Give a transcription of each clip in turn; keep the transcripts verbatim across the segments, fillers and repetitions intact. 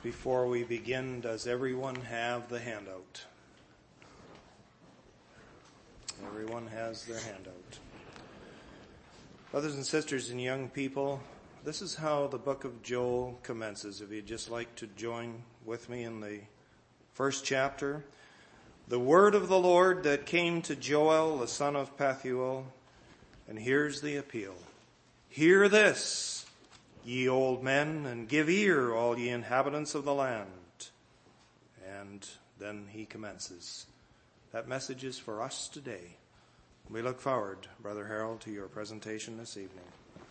Before we begin, does everyone have the handout? Everyone has their handout. Brothers and sisters and young people, this is how the book of Joel commences. If you'd just like to join with me in the first chapter. The word of the Lord that came to Joel, the son of Pethuel, and here's the appeal. Hear this, ye old men, and give ear, all ye inhabitants of the land. And then he commences. That message is for us today. We look forward, Brother Harold, to your presentation this evening.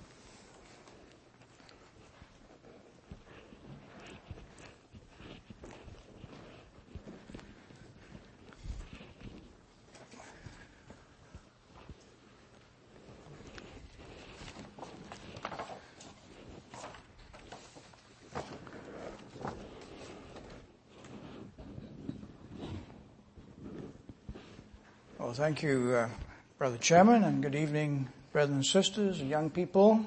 Well, thank you, uh, Brother Chairman, and good evening, brothers and sisters and young people.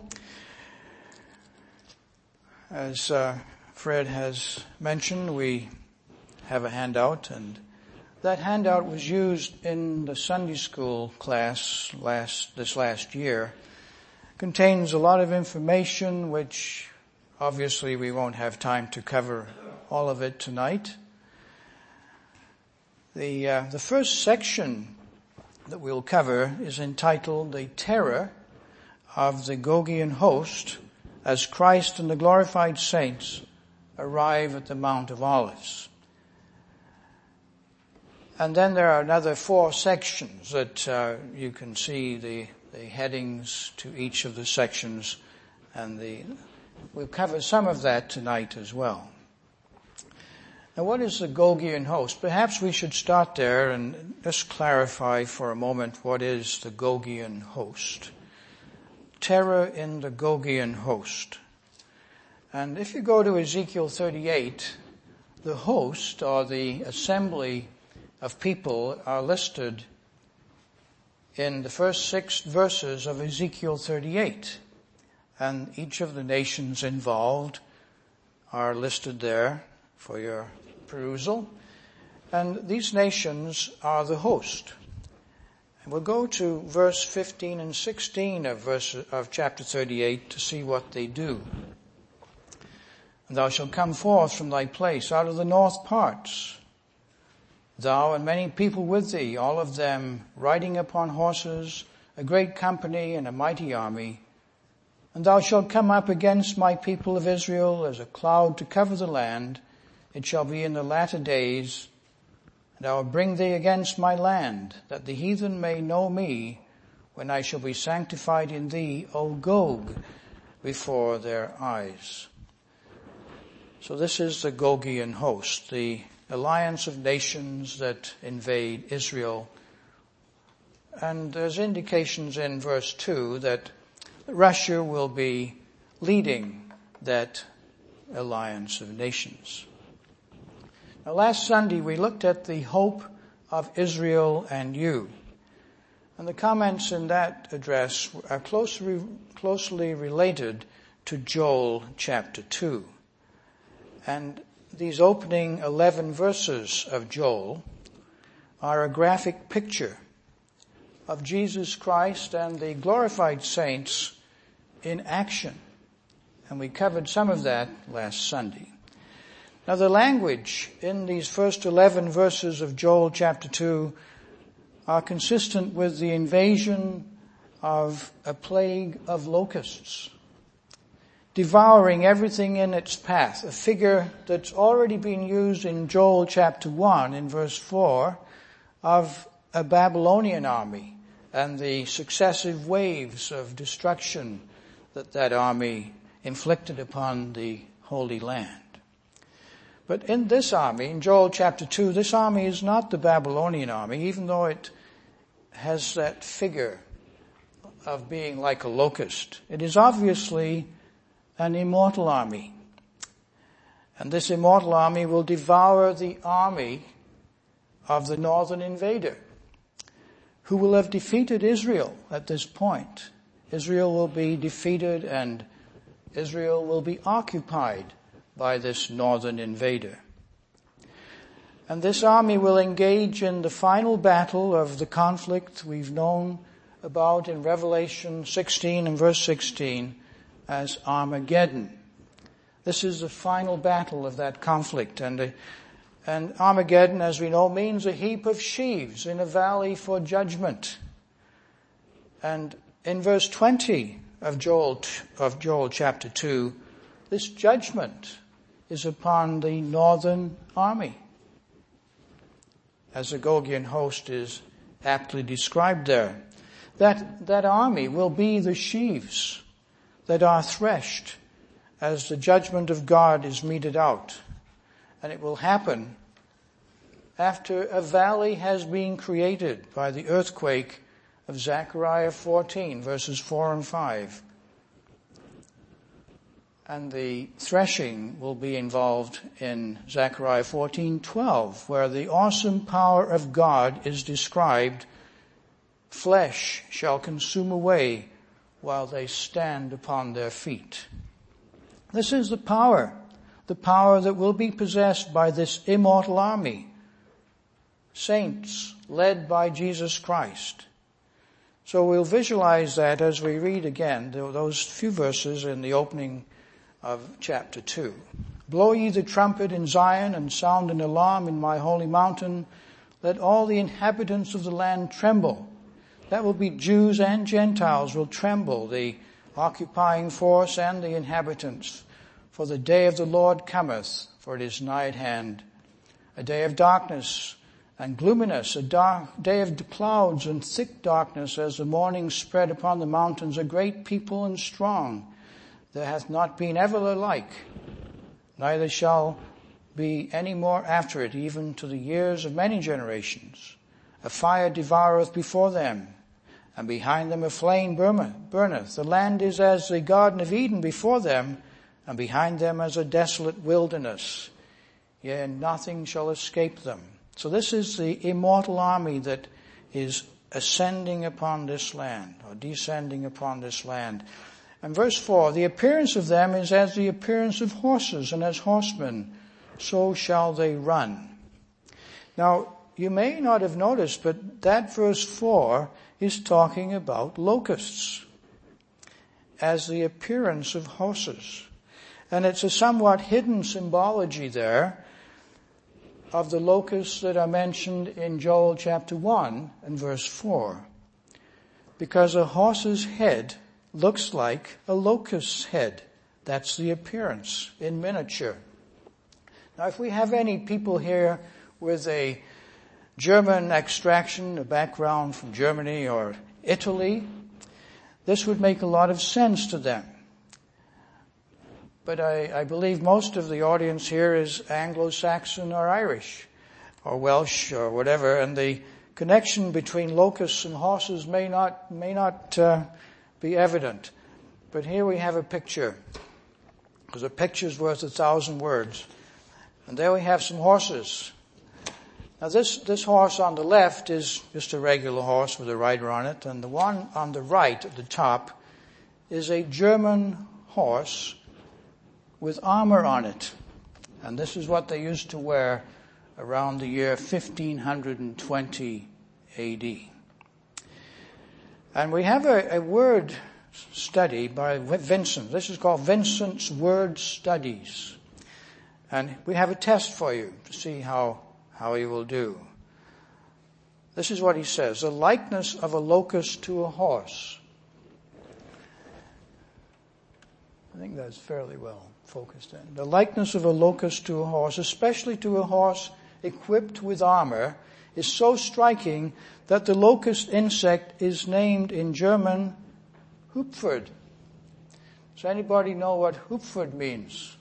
As uh, Fred has mentioned, we have a handout, and that handout was used in the Sunday school class last this last year. It contains a lot of information, which obviously we won't have time to cover all of it tonight. The uh, the first section that we'll cover is entitled The Terror of the Gogian Host as Christ and the Glorified Saints Arrive at the Mount of Olives. And then there are another four sections that uh, you can see the, the headings to each of the sections, and the we'll cover some of that tonight as well. Now, what is the Gogian host? Perhaps we should start there and just clarify for a moment what is the Gogian host. Terror in the Gogian host. And if you go to Ezekiel thirty-eight, the host, or the assembly of people, are listed in the first six verses of Ezekiel thirty-eight. And each of the nations involved are listed there for your perusal. And these nations are the host. And we'll go to verse fifteen and sixteen of verse of chapter thirty-eight to see what they do. And thou shalt come forth from thy place out of the north parts, thou and many people with thee, all of them riding upon horses, a great company and a mighty army. And thou shalt come up against my people of Israel as a cloud to cover the land. It shall be in the latter days, and I will bring thee against my land, that the heathen may know me, when I shall be sanctified in thee, O Gog, before their eyes. So this is the Gogian host, the alliance of nations that invade Israel. And there's indications in verse two that Russia will be leading that alliance of nations. Now, last Sunday we looked at the hope of Israel and you. And the comments in that address are closely, closely related to Joel chapter two. And these opening eleven verses of Joel are a graphic picture of Jesus Christ and the glorified saints in action. And we covered some of that last Sunday. Now, the language in these first eleven verses of Joel chapter two are consistent with the invasion of a plague of locusts, devouring everything in its path, a figure that's already been used in Joel chapter one in verse four of a Babylonian army and the successive waves of destruction that that army inflicted upon the Holy Land. But in this army, in Joel chapter two, this army is not the Babylonian army, even though it has that figure of being like a locust. It is obviously an immortal army. And this immortal army will devour the army of the northern invader, who will have defeated Israel at this point. Israel will be defeated and Israel will be occupied by this northern invader. And this army will engage in the final battle of the conflict we've known about in Revelation sixteen and verse sixteen as Armageddon. This is the final battle of that conflict. And, uh, and Armageddon, as we know, means a heap of sheaves in a valley for judgment. And in verse twenty of Joel, of Joel chapter two, this judgment is upon the northern army, as the Gogian host is aptly described there. That, that army will be the sheaves that are threshed as the judgment of God is meted out. And it will happen after a valley has been created by the earthquake of Zechariah fourteen, verses four and five. And the threshing will be involved in Zechariah fourteen twelve, where the awesome power of God is described. Flesh shall consume away while they stand upon their feet. This is the power, the power that will be possessed by this immortal army, saints led by Jesus Christ. So we'll visualize that as we read again those few verses in the opening of chapter two. Blow ye the trumpet in Zion and sound an alarm in my holy mountain. Let all the inhabitants of the land tremble. That will be Jews and Gentiles will tremble, the occupying force and the inhabitants. For the day of the Lord cometh, for it is nigh at hand. A day of darkness and gloominess, a dark day of clouds and thick darkness, as the morning spread upon the mountains, a great people and strong. There hath not been ever a like, neither shall be any more after it, even to the years of many generations. A fire devoureth before them, and behind them a flame burneth. The land is as the Garden of Eden before them, and behind them as a desolate wilderness. Yea, nothing shall escape them. So this is the immortal army that is ascending upon this land, or descending upon this land. And verse four, the appearance of them is as the appearance of horses, and as horsemen, so shall they run. Now, you may not have noticed, but that verse four is talking about locusts as the appearance of horses. And it's a somewhat hidden symbology there of the locusts that are mentioned in Joel chapter one and verse four. Because a horse's head looks like a locust's head. That's the appearance in miniature. Now, if we have any people here with a German extraction, a background from Germany or Italy, this would make a lot of sense to them. But I, I believe most of the audience here is Anglo-Saxon or Irish or Welsh or whatever, and the connection between locusts and horses may not may not uh, be evident. But here we have a picture, because a picture's worth a thousand words. And there we have some horses. Now this, this horse on the left is just a regular horse with a rider on it, and the one on the right at the top is a German horse with armor on it. And this is what they used to wear around the year fifteen twenty A D. And we have a, a word study by Vincent. This is called Vincent's Word Studies. And we have a test for you to see how how he will do. This is what he says: the likeness of a locust to a horse. I think that's fairly well focused in. The likeness of a locust to a horse, especially to a horse equipped with armor, is so striking that the locust insect is named in German Hupferd. Does anybody know what Hupferd means?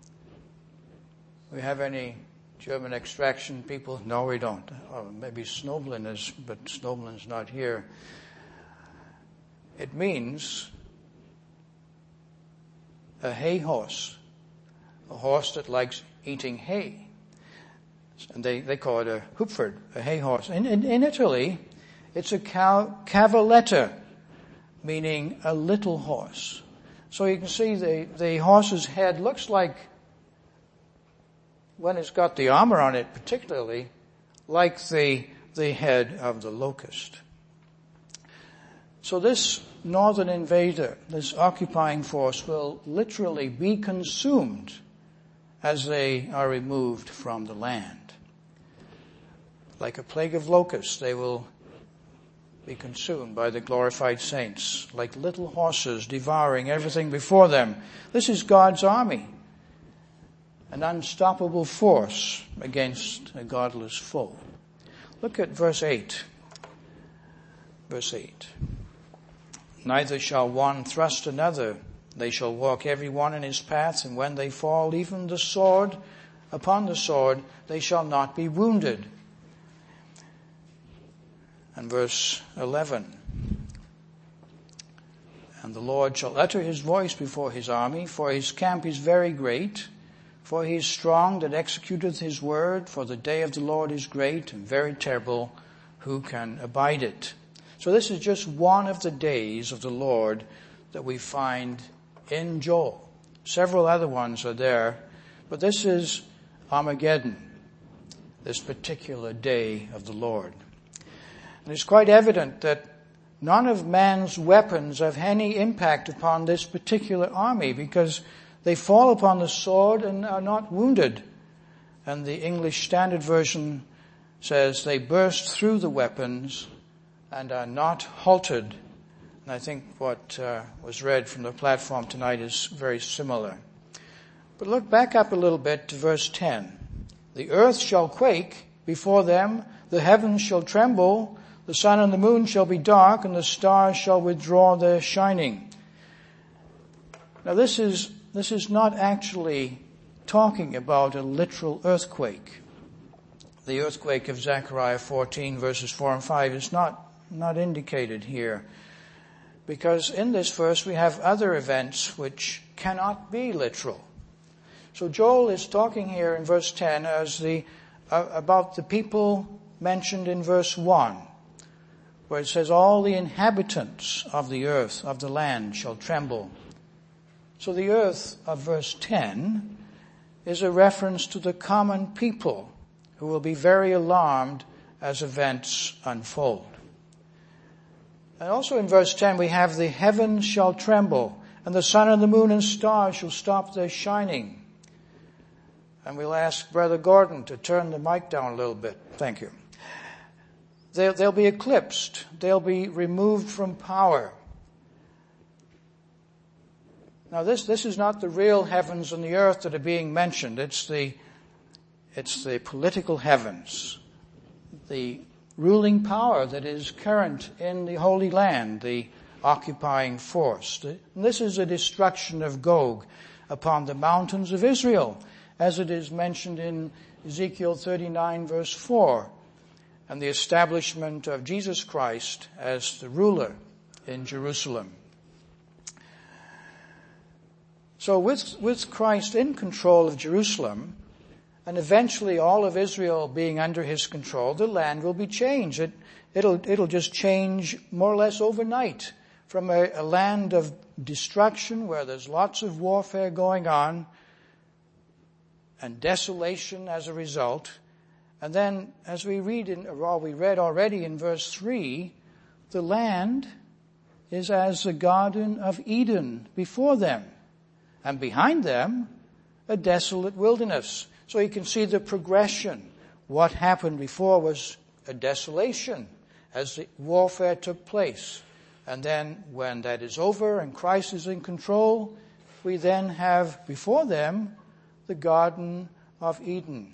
We have any German extraction people? No, we don't. Oh, maybe Snoblin is, but Snoblin's not here. It means a hay horse, a horse that likes eating hay. And they, they call it a Hupferd, a hay horse. In, in, in Italy, it's a cav- cavalletta, meaning a little horse. So you can see the, the horse's head looks like when it's got the armor on it particularly, like the, the head of the locust. So this northern invader, this occupying force, will literally be consumed as they are removed from the land. Like a plague of locusts, they will be consumed by the glorified saints, like little horses devouring everything before them. This is God's army, an unstoppable force against a godless foe. Look at verse eight. Verse eight. Neither shall one thrust another. They shall walk every one in his path, and when they fall, even the sword upon the sword, they shall not be wounded. And verse eleven. And the Lord shall utter his voice before his army, for his camp is very great. For he is strong that executeth his word, for the day of the Lord is great and very terrible. Who can abide it? So this is just one of the days of the Lord that we find in Joel. Several other ones are there, but this is Armageddon, this particular day of the Lord. And it's quite evident that none of man's weapons have any impact upon this particular army, because they fall upon the sword and are not wounded. And the English Standard Version says they burst through the weapons and are not halted. And I think what uh, was read from the platform tonight is very similar. But look back up a little bit to verse ten. The earth shall quake before them, the heavens shall tremble, the sun and the moon shall be dark, and the stars shall withdraw their shining. Now this is, this is not actually talking about a literal earthquake. The earthquake of Zechariah fourteen verses four and five is not not indicated here, because in this verse we have other events which cannot be literal. So Joel is talking here in verse ten as the uh, about the people mentioned in verse one, where it says all the inhabitants of the earth, of the land, shall tremble. So the earth of verse ten is a reference to the common people who will be very alarmed as events unfold. And also in verse ten we have the heavens shall tremble, and the sun and the moon and stars shall stop their shining. And we'll ask Brother Gordon to turn the mic down a little bit. Thank you. They'll, they'll be eclipsed. They'll be removed from power. Now this, this is not the real heavens and the earth that are being mentioned. It's the, it's the political heavens, the ruling power that is current in the Holy Land, the occupying force. And this is a destruction of Gog upon the mountains of Israel, as it is mentioned in Ezekiel thirty-nine verse four, and the establishment of Jesus Christ as the ruler in Jerusalem. So with, with Christ in control of Jerusalem, and eventually all of Israel being under his control, the land will be changed. It, it'll, it'll just change more or less overnight from a, a land of destruction where there's lots of warfare going on and desolation as a result. And then, as we read in, or we read already in verse three, the land is as the Garden of Eden before them, and behind them, a desolate wilderness. So you can see the progression. What happened before was a desolation as the warfare took place. And then when that is over and Christ is in control, we then have before them the Garden of Eden.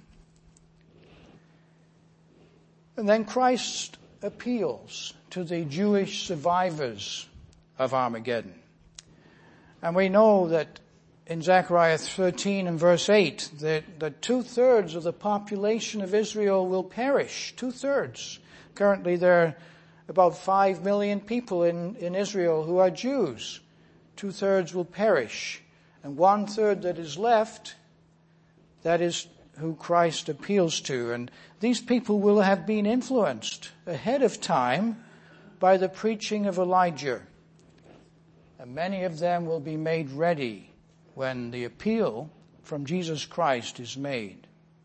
And then Christ appeals to the Jewish survivors of Armageddon. And we know that in Zechariah thirteen and verse eight, that, that two-thirds of the population of Israel will perish. Two-thirds. Currently there are about five million people in, in Israel who are Jews. Two-thirds will perish. And one-third that is left, that is who Christ appeals to. And these people will have been influenced ahead of time by the preaching of Elijah. And many of them will be made ready when the appeal from Jesus Christ is made.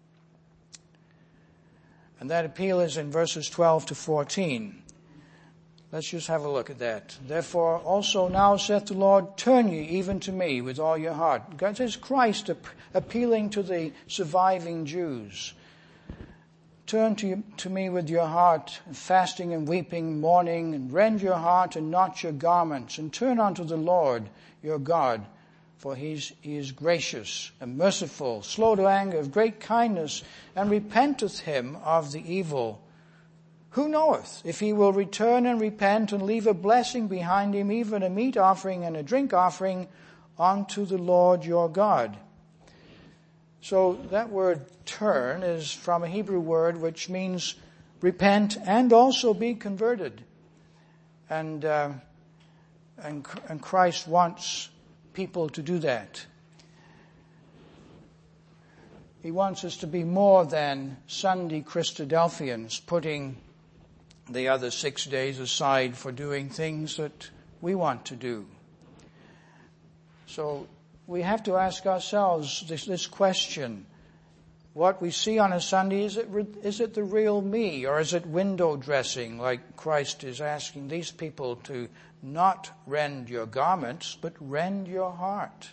And that appeal is in verses twelve to fourteen. Let's just have a look at that. Therefore also now saith the Lord, turn ye even to me with all your heart. God says Christ appealing to the surviving Jews. Turn to, you, to me with your heart, fasting and weeping, mourning, and rend your heart and not your garments, and turn unto the Lord your God, for he's, he is gracious and merciful, slow to anger, of great kindness, and repenteth him of the evil. Who knoweth if he will return and repent and leave a blessing behind him, even a meat offering and a drink offering unto the Lord your God? So that word turn is from a Hebrew word which means repent and also be converted. And, uh, and, and Christ wants people to do that. He wants us to be more than Sunday Christadelphians, putting the other six days aside for doing things that we want to do. So we have to ask ourselves this, this question. What we see on a Sunday, is it, is it the real me, or is it window dressing, like Christ is asking these people to not rend your garments, but rend your heart?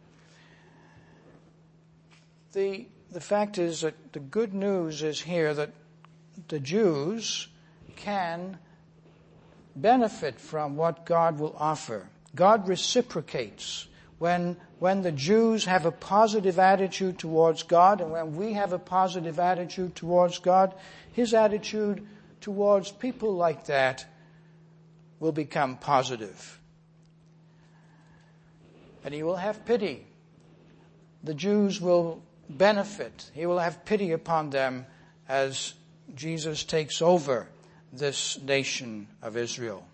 The, the fact is that the good news is here that the Jews can benefit from what God will offer. God reciprocates. When, when the Jews have a positive attitude towards God, and when we have a positive attitude towards God, his attitude towards people like that will become positive. And he will have pity. The Jews will benefit. He will have pity upon them as Jesus takes over this nation of Israel.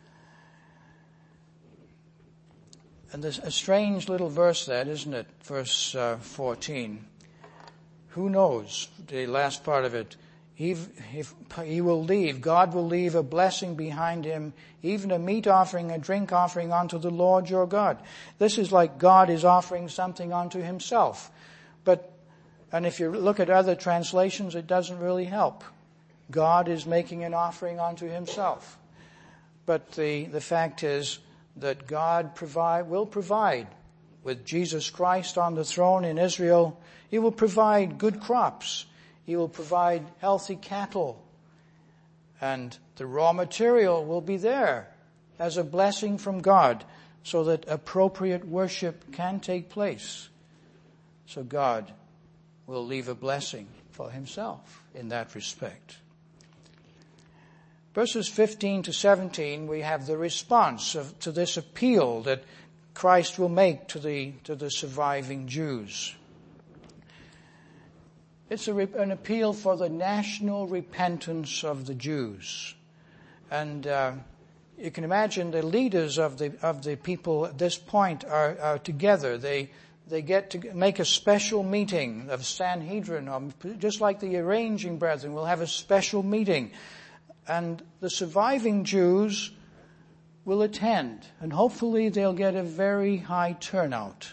And there's a strange little verse that, isn't it? Verse uh, fourteen. Who knows? The last part of it. He, if he will leave, God will leave a blessing behind him, even a meat offering, a drink offering unto the Lord your God. This is like God is offering something unto himself. But, and if you look at other translations, it doesn't really help. God is making an offering unto himself. But the, the fact is that God provide, will provide, with Jesus Christ on the throne in Israel, he will provide good crops. He will provide healthy cattle. And the raw material will be there as a blessing from God so that appropriate worship can take place. So God will leave a blessing for himself in that respect. Verses fifteen to seventeen, we have the response of, to this appeal that Christ will make to the, to the surviving Jews. It's a, an appeal for the national repentance of the Jews. And uh, you can imagine the leaders of the of the people at this point are, are together. They they get to make a special meeting of Sanhedrin, or just like the arranging brethren will have a special meeting. And the surviving Jews will attend, and hopefully they'll get a very high turnout.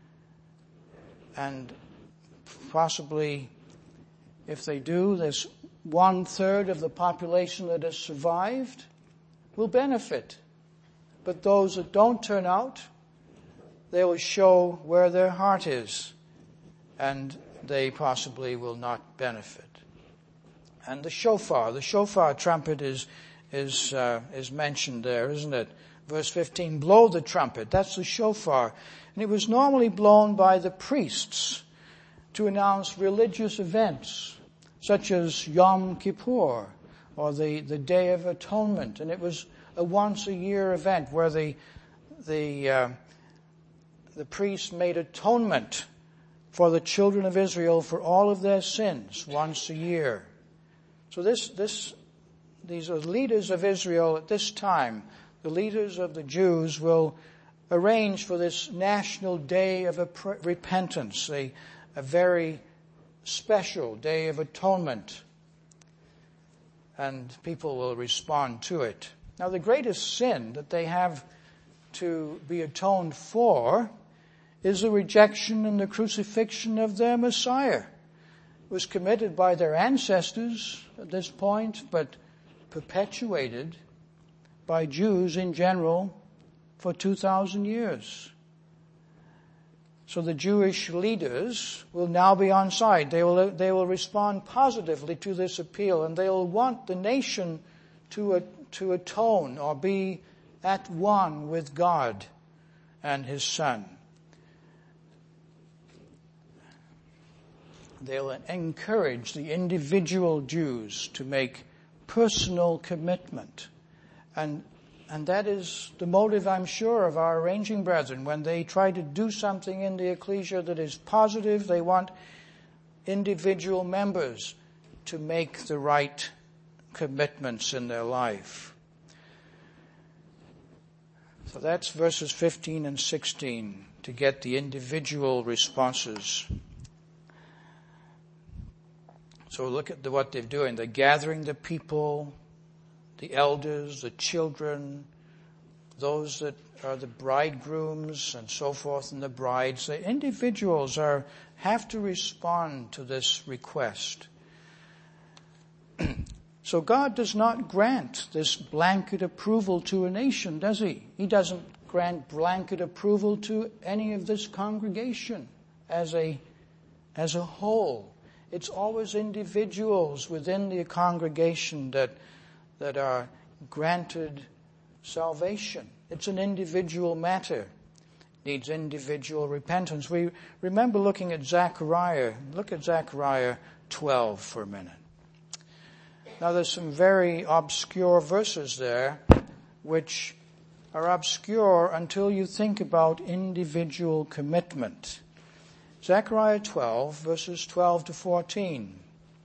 And possibly, if they do, there's one third of the population that has survived will benefit. But those that don't turn out, they will show where their heart is, and they possibly will not benefit. And the shofar, the shofar trumpet is is uh, is mentioned there, isn't it? Verse fifteen, blow the trumpet. That's the shofar. And it was normally blown by the priests to announce religious events, such as Yom Kippur, or the, the Day of Atonement. And it was a once-a-year event where the the uh, the priests made atonement for the children of Israel for all of their sins once a year. So this, this, these are leaders of Israel at this time. The leaders of the Jews will arrange for this national day of repentance, a, a very special day of atonement. And people will respond to it. Now, the greatest sin that they have to be atoned for is the rejection and the crucifixion of their Messiah. was committed by their ancestors at this point, but perpetuated by Jews in general for two thousand years. So the Jewish leaders will now be on side. They will, they will respond positively to this appeal, and they will want the nation to, to atone or be at one with God and His Son. They'll encourage the individual Jews to make personal commitment. And And that is the motive, I'm sure, of our arranging brethren. When they try to do something in the ecclesia that is positive, they want individual members to make the right commitments in their life. So that's verses fifteen and sixteen to get the individual responses. So look at the, what they're doing. They're gathering the people, the elders, the children, those that are the bridegrooms and so forth, and the brides. The individuals are have to respond to this request. So God does not grant this blanket approval to a nation, does He? He doesn't grant blanket approval to any of this congregation as a, as a whole. It's always individuals within the congregation that that are granted salvation. It's an individual matter. Needs individual repentance. We remember looking at Zechariah. Look at Zechariah twelve for a minute. Now there's some very obscure verses there which are obscure until you think about individual commitment. Zechariah twelve, verses twelve to fourteen.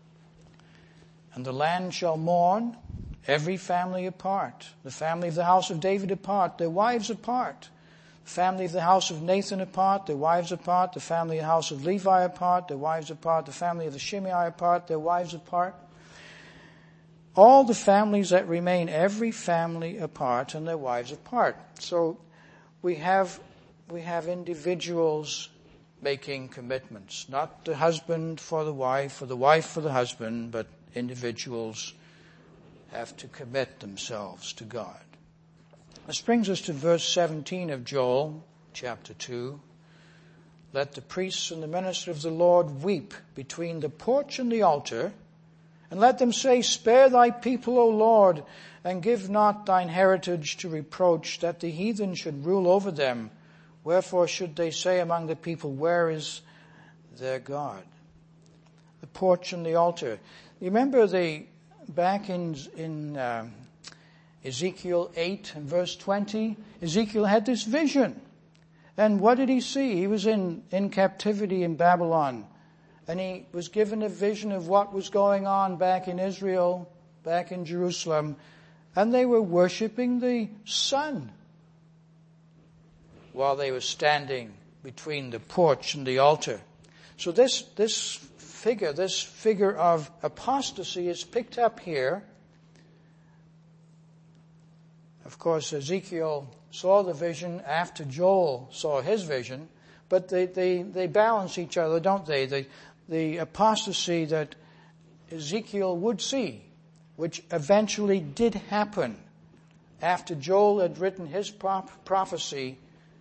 And the land shall mourn, every family apart, the family of the house of David apart, their wives apart, the family of the house of Nathan apart, their wives apart, the family of the house of Levi apart, their wives apart, the family of the Shimei apart, their wives apart. All the families that remain, every family apart and their wives apart. So we have, we have individuals making commitments, not the husband for the wife or the wife for the husband, but individuals have to commit themselves to God. This brings us to verse seventeen of Joel chapter two. Let the priests and the minister of the Lord weep between the porch and the altar, and let them say, spare thy people, O Lord, and give not thine heritage to reproach, that the heathen should rule over them. Wherefore should they say among the people, where is their God? The porch and the altar. You remember the back in in uh, Ezekiel eight and verse twenty, Ezekiel had this vision. And what did he see? He was in, in captivity in Babylon. And he was given a vision of what was going on back in Israel, back in Jerusalem. And they were worshiping the sun while they were standing between the porch and the altar. So this, this figure, this figure of apostasy is picked up here. Of course, Ezekiel saw the vision after Joel saw his vision, but they, they, they balance each other, don't they? The, the apostasy that Ezekiel would see, which eventually did happen after Joel had written his prop- prophecy,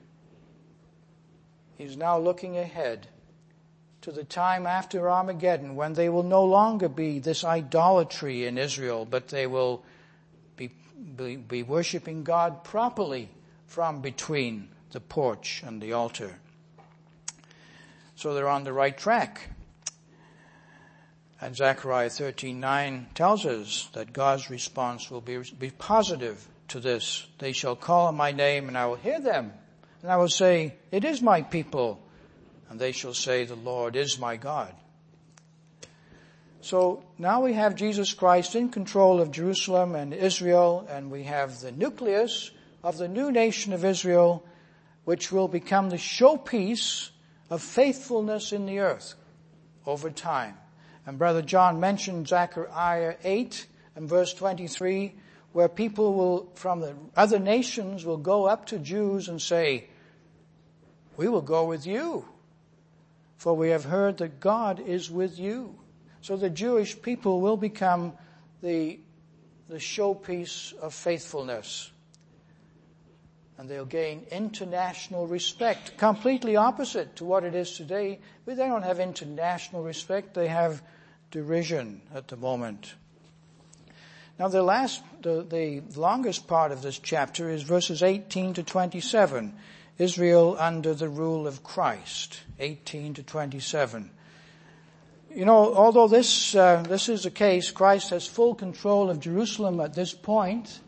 he's now looking ahead to the time after Armageddon when they will no longer be this idolatry in Israel, but they will be, be, be worshiping God properly from between the porch and the altar. So they're on the right track. And Zechariah thirteen nine tells us that God's response will be, be positive to this. They shall call on my name and I will hear them. And I will say, it is my people. And they shall say, the Lord is my God. So now we have Jesus Christ in control of Jerusalem and Israel, and we have the nucleus of the new nation of Israel, which will become the showpiece of faithfulness in the earth over time. And Brother John mentioned Zechariah eight and verse twenty-three, where people will, from the other nations, will go up to Jews and say, we will go with you, for we have heard that God is with you. So the Jewish people will become the, the showpiece of faithfulness. And they'll gain international respect, completely opposite to what it is today. But they don't have international respect, they have derision at the moment. Now the last, the, the longest part of this chapter is verses eighteen to twenty-seven. Israel under the rule of Christ, eighteen to twenty-seven. You know, although this, uh, this is the case, Christ has full control of Jerusalem at this point.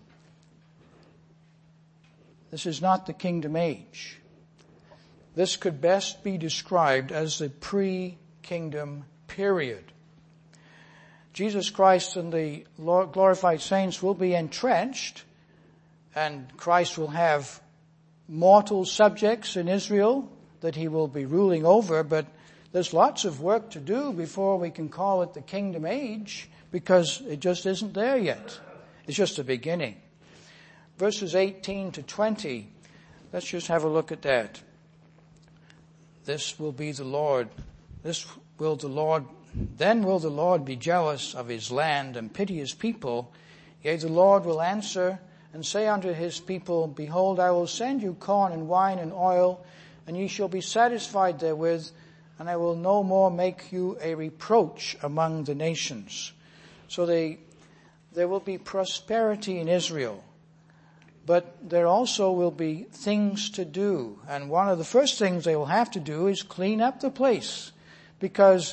This is not the kingdom age. This could best be described as the pre-kingdom period. Jesus Christ and the glorified saints will be entrenched, and Christ will have mortal subjects in Israel that he will be ruling over, but there's lots of work to do before we can call it the kingdom age, because it just isn't there yet. It's just a beginning. Verses eighteen to twenty, let's just have a look at that. This will be the Lord, this will the Lord, then will the Lord be jealous of his land and pity his people. Yea, the Lord will answer and say unto his people, Behold, I will send you corn and wine and oil, and ye shall be satisfied therewith, and I will no more make you a reproach among the nations. So they, there will be prosperity in Israel, but there also will be things to do. And one of the first things they will have to do is clean up the place, because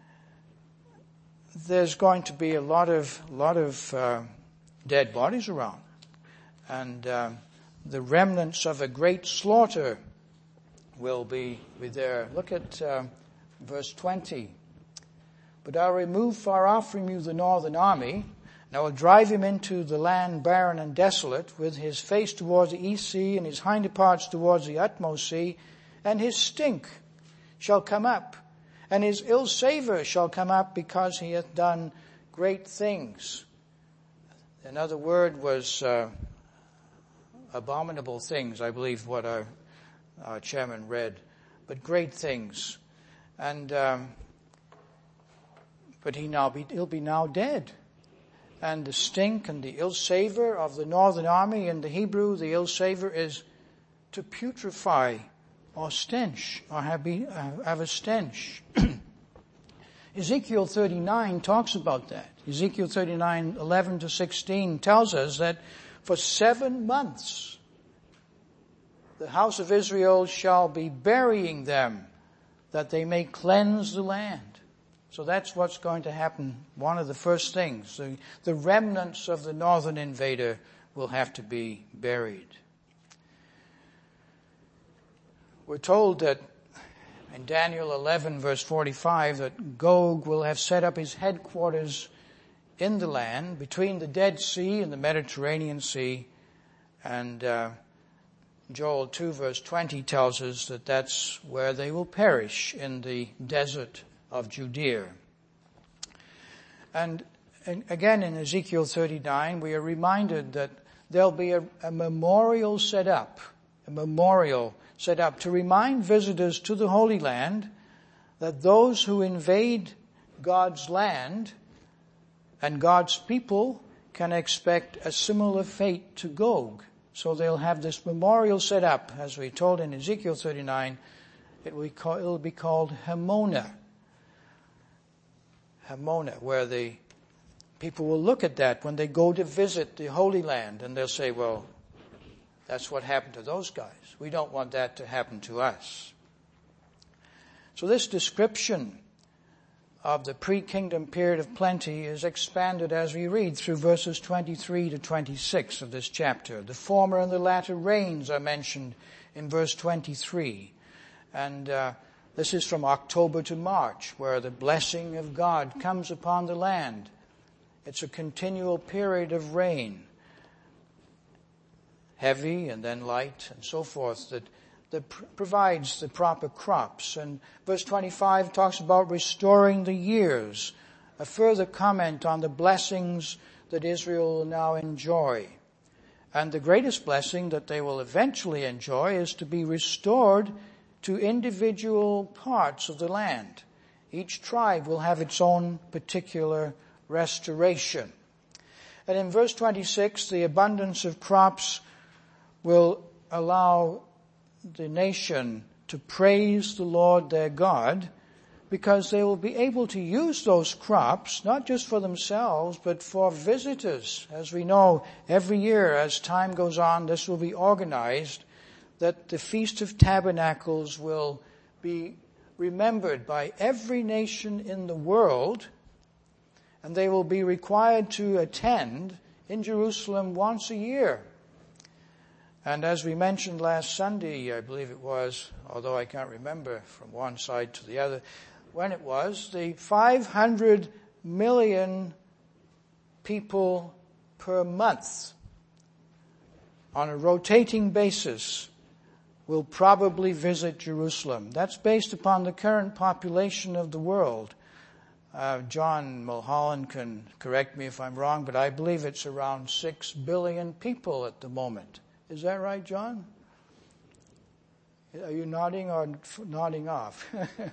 there's going to be a lot of, lot of uh, dead bodies around. And uh, the remnants of a great slaughter will be, be there. Look at uh, verse twenty. But I'll remove far off from you the northern army, and I will drive him into the land barren and desolate, with his face towards the east sea, and his hinder parts towards the utmost sea, and his stink shall come up, and his ill savour shall come up, because he hath done great things. Another word was uh, abominable things, I believe what our, our chairman read, but great things. And um, but he now be, he'll be now dead. And the stink and the ill savour of the northern army, in the Hebrew, the ill savour is to putrefy or stench, or have, be, uh, have a stench. Ezekiel thirty-nine talks about that. Ezekiel thirty-nine, eleven to sixteen tells us that for seven months the house of Israel shall be burying them, that they may cleanse the land. So that's what's going to happen. One of the first things. The, the remnants of the northern invader will have to be buried. We're told that in Daniel eleven verse forty-five that Gog will have set up his headquarters in the land between the Dead Sea and the Mediterranean Sea. And uh, Joel two verse twenty tells us that that's where they will perish, in the desert of Judea. And, and again in Ezekiel thirty-nine we are reminded that there'll be a, a memorial set up, a memorial set up to remind visitors to the Holy Land that those who invade God's land and God's people can expect a similar fate to Gog. So they'll have this memorial set up, as we told in Ezekiel thirty-nine. It will be called, it'll be called Hamona. Hamona, where the people will look at that when they go to visit the Holy Land, and they'll say, well, that's what happened to those guys. We don't want that to happen to us. So this description of the pre-kingdom period of plenty is expanded as we read through verses twenty-three to twenty-six of this chapter. The former and the latter rains are mentioned in verse twenty-three. And uh, this is from October to March, where the blessing of God comes upon the land. It's a continual period of rain, heavy and then light and so forth, that that pr- provides the proper crops. And verse twenty-five talks about restoring the years, a further comment on the blessings that Israel will now enjoy. And the greatest blessing that they will eventually enjoy is to be restored to individual parts of the land. Each tribe will have its own particular restoration. And in verse twenty-six, the abundance of crops will allow the nation to praise the Lord their God, because they will be able to use those crops, not just for themselves, but for visitors. As we know, every year as time goes on, this will be organized, that the Feast of Tabernacles will be remembered by every nation in the world, and they will be required to attend in Jerusalem once a year. And as we mentioned last Sunday, I believe it was, although I can't remember from one side to the other, when it was, the five hundred million people per month on a rotating basis will probably visit Jerusalem. That's based upon the current population of the world. Uh, John Mulholland can correct me if I'm wrong, but I believe it's around six billion people at the moment. Is that right, John? Are you nodding or nodding off?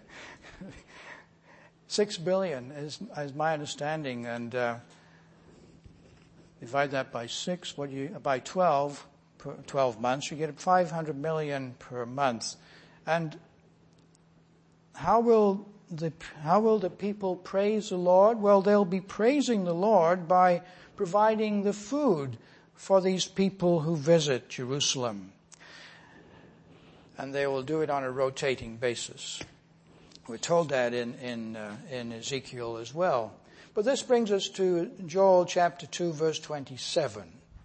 Six billion is, is my understanding, and uh, divide that by six, what you by twelve, per twelve months, you get five hundred million per month. And how will the how will the people praise the Lord? Well, they'll be praising the Lord by providing the food for these people who visit Jerusalem. And they will do it on a rotating basis. We're told that in in, uh, in Ezekiel as well. But this brings us to Joel chapter two, verse twenty-seven.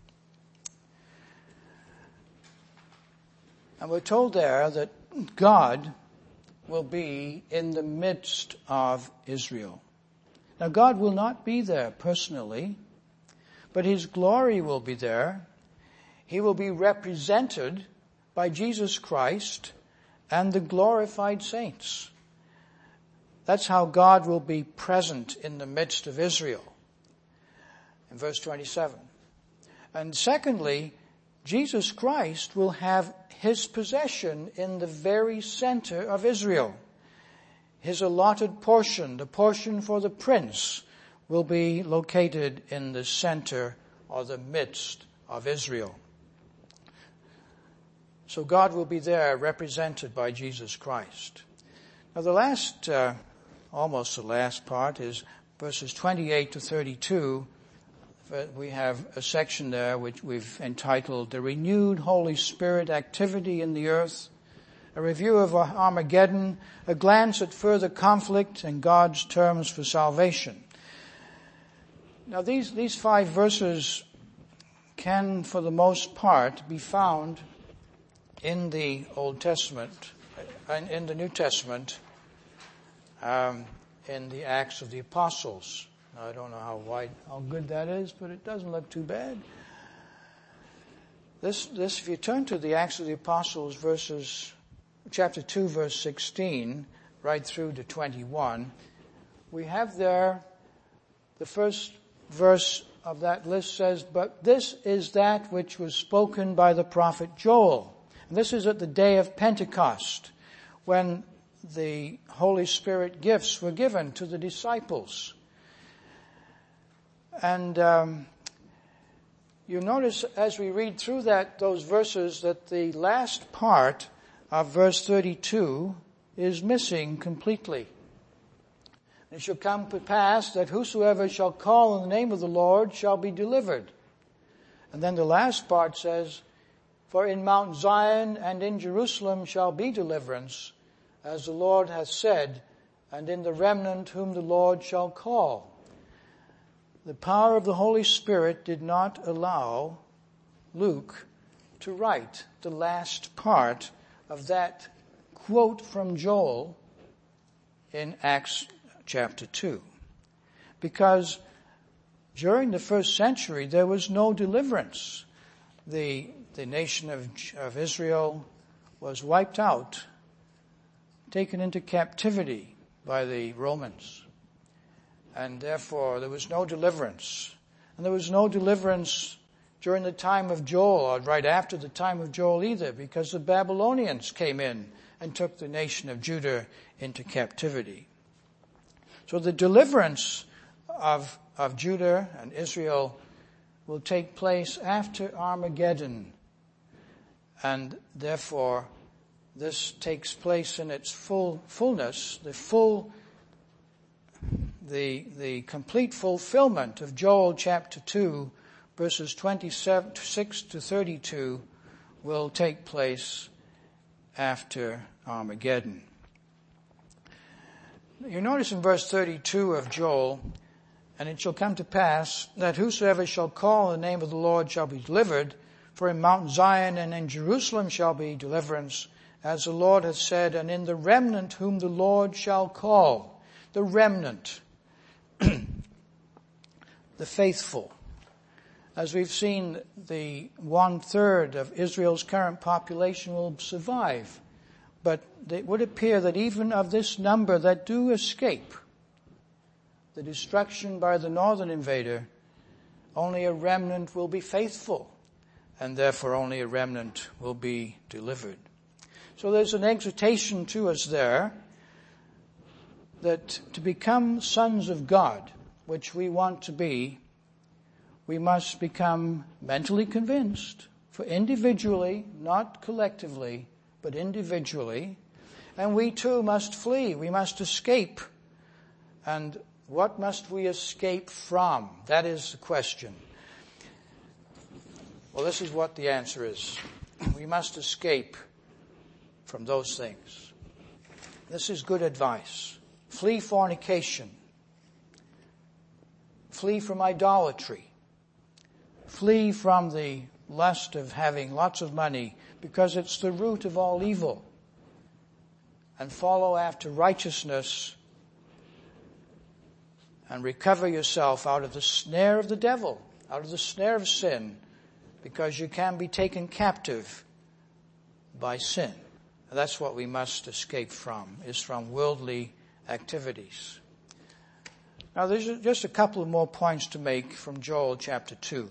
And we're told there that God will be in the midst of Israel. Now, God will not be there personally, but His glory will be there. He will be represented by Jesus Christ and the glorified saints. That's how God will be present in the midst of Israel. In verse twenty-seven. And secondly, Jesus Christ will have His possession in the very center of Israel. His allotted portion, the portion for the prince, will be located in the center or the midst of Israel. So God will be there represented by Jesus Christ. Now the last, uh, almost the last part is verses twenty-eight to thirty-two. We have a section there which we've entitled The Renewed Holy Spirit Activity in the Earth, a review of Armageddon, a glance at further conflict and God's terms for salvation. Now these, these five verses can, for the most part, be found in the Old Testament, and in the New Testament, um, in the Acts of the Apostles. Now, I don't know how wide, how good that is, but it doesn't look too bad. This, this, if you turn to the Acts of the Apostles, verses, chapter two, verse sixteen, right through to twenty-one, we have there the first verse of that list says, "But this is that which was spoken by the prophet Joel." And this is at the day of Pentecost, when the Holy Spirit gifts were given to the disciples. And um, you notice as we read through that those verses that the last part of verse thirty-two is missing completely. "It shall come to pass that whosoever shall call on the name of the Lord shall be delivered." And then the last part says, "For in Mount Zion and in Jerusalem shall be deliverance, as the Lord hath said, and in the remnant whom the Lord shall call." The power of the Holy Spirit did not allow Luke to write the last part of that quote from Joel in Acts chapter two. Because during the first century there was no deliverance. The, the nation of, of Israel was wiped out, taken into captivity by the Romans. And therefore there was no deliverance. And there was no deliverance during the time of Joel, or right after the time of Joel either, because the Babylonians came in and took the nation of Judah into captivity. So the deliverance of, of Judah and Israel will take place after Armageddon. And therefore, this takes place in its full fullness, the full, the, the complete fulfillment of Joel chapter two, verses twenty-six to thirty-two will take place after Armageddon. You notice in verse thirty-two of Joel, and it shall come to pass that whosoever shall call on the name of the Lord shall be delivered, for in Mount Zion and in Jerusalem shall be deliverance, as the Lord hath said, and in the remnant whom the Lord shall call. The remnant, the faithful. As we've seen, the one-third of Israel's current population will survive. But it would appear that even of this number that do escape the destruction by the northern invader, only a remnant will be faithful, and therefore only a remnant will be delivered. So there's an exhortation to us there that to become sons of God, which we want to be, we must become mentally convinced, for individually, not collectively, but individually, and we too must flee, we must escape. And what must we escape from? That is the question. Well, this is what the answer is. We must escape from those things. This is good advice. Flee fornication. Flee from idolatry. Flee from the lust of having lots of money, because it's the root of all evil. And follow after righteousness and recover yourself out of the snare of the devil, out of the snare of sin, because you can be taken captive by sin. And that's what we must escape from, is from worldly activities. Now there's just a couple of more points to make from Joel chapter two.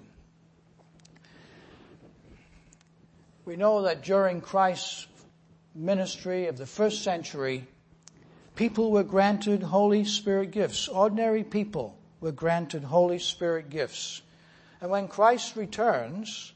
We know that during Christ's ministry of the first century, people were granted Holy Spirit gifts. Ordinary people were granted Holy Spirit gifts. And when Christ returns,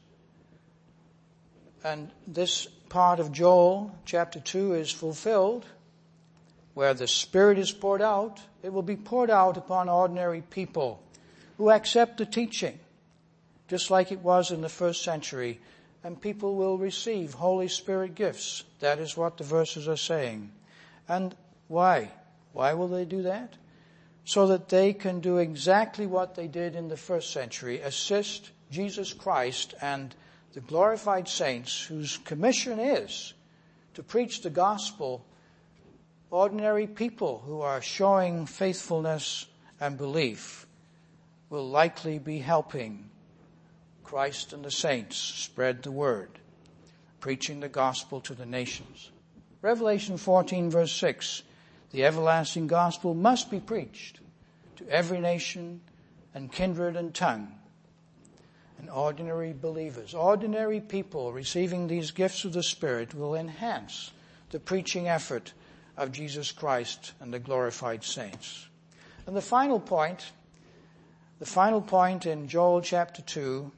and this part of Joel chapter two is fulfilled, where the Spirit is poured out, it will be poured out upon ordinary people who accept the teaching, just like it was in the first century. And people will receive Holy Spirit gifts. That is what the verses are saying. And why? Why will they do that? So that they can do exactly what they did in the first century, assist Jesus Christ and the glorified saints, whose commission is to preach the gospel. Ordinary people who are showing faithfulness and belief will likely be helping Christ and the saints spread the word, preaching the gospel to the nations. Revelation fourteen verse six, the everlasting gospel must be preached to every nation and kindred and tongue. And ordinary believers, ordinary people receiving these gifts of the Spirit will enhance the preaching effort of Jesus Christ and the glorified saints. And the final point, the final point in Joel chapter two,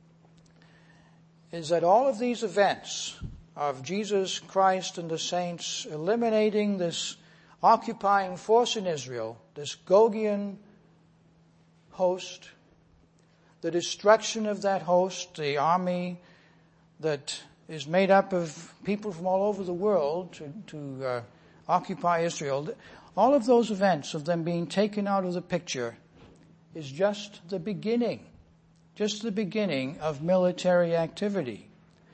is that all of these events of Jesus Christ and the saints eliminating this occupying force in Israel, this Gogian host, the destruction of that host, the army that is made up of people from all over the world to, to uh, occupy Israel, all of those events of them being taken out of the picture is just the beginning. Just the beginning of military activity.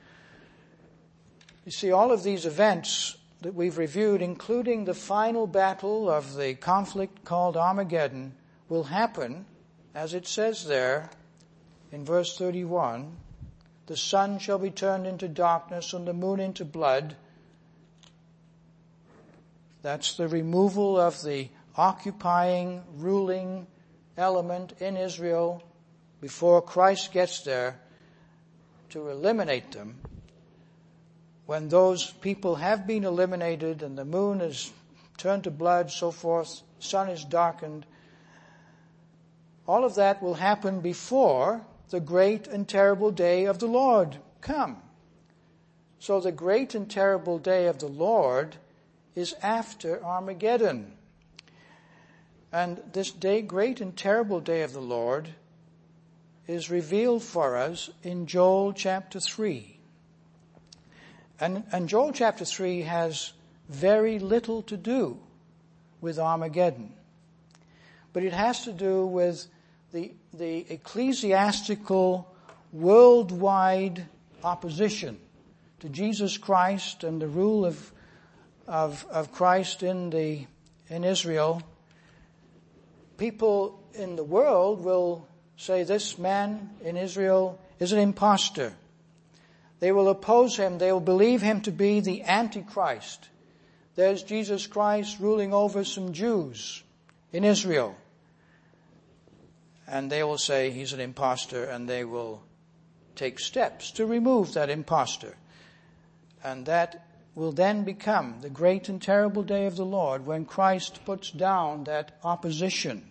You see, all of these events that we've reviewed, including the final battle of the conflict called Armageddon, will happen, as it says there in verse thirty-one, the sun shall be turned into darkness and the moon into blood. That's the removal of the occupying, ruling element in Israel before Christ gets there to eliminate them. When those people have been eliminated and the moon is turn to blood, so forth, sun is darkened. All of that will happen before the great and terrible day of the Lord come. So the great and terrible day of the Lord is after Armageddon. And this day, great and terrible day of the Lord, is revealed for us in Joel chapter three. And, and Joel chapter three has very little to do with Armageddon. But it has to do with the, the ecclesiastical worldwide opposition to Jesus Christ and the rule of, of, of Christ in the, in Israel. People in the world will say this man in Israel is an impostor. They will oppose him. They will believe him to be the Antichrist. There's Jesus Christ ruling over some Jews in Israel. And they will say he's an impostor, and they will take steps to remove that impostor. And that will then become the great and terrible day of the Lord, when Christ puts down that opposition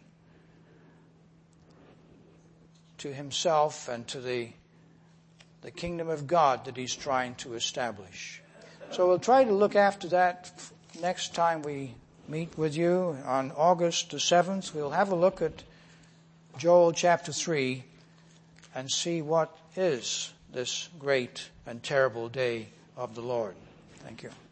to himself and to the the kingdom of God that he's trying to establish. So we'll try to look after that next time we meet with you on August the seventh. We'll have a look at Joel chapter three and see what is this great and terrible day of the Lord. Thank you.